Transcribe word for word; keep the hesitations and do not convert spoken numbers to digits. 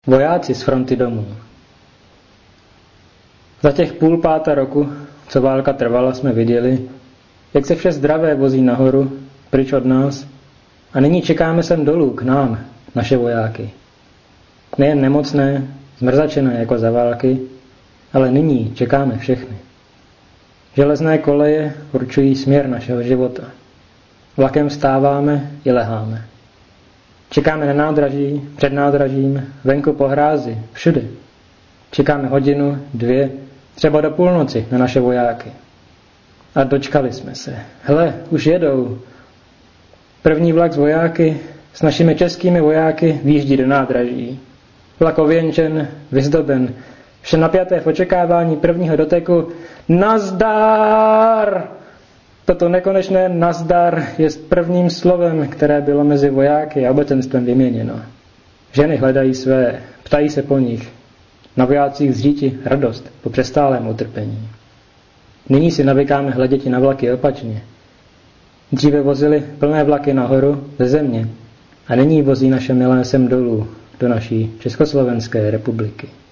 Vojáci z fronty domů. Za těch půl páta roku, co válka trvala, jsme viděli, jak se vše zdravé vozí nahoru, pryč od nás, a nyní čekáme sem dolů, k nám, naše vojáky. Nejen nemocné, zmrzačené jako za války, ale nyní čekáme všechny. Železné koleje určují směr našeho života. Vlakem vstáváme i leháme. Čekáme na nádraží, před nádražím, venku po hrázi, všude. Čekáme hodinu, dvě, třeba do půlnoci na naše vojáky. A dočkali jsme se. Hle, už jedou. První vlak s vojáky, s našimi českými vojáky, výjíždí do nádraží. Vlak ověnčen, vyzdoben, vše napjaté v očekávání prvního doteku. Nazdar! Toto nekonečné nazdar je prvním slovem, které bylo mezi vojáky a obecenstvem vyměněno. Ženy hledají své, ptají se po nich. Na vojácích zříti radost po přestálém utrpení. Nyní si navykáme hleděti na vlaky opačně. Dříve vozili plné vlaky nahoru ze země a nyní vozí naše milé sem dolů do naší Československé republiky.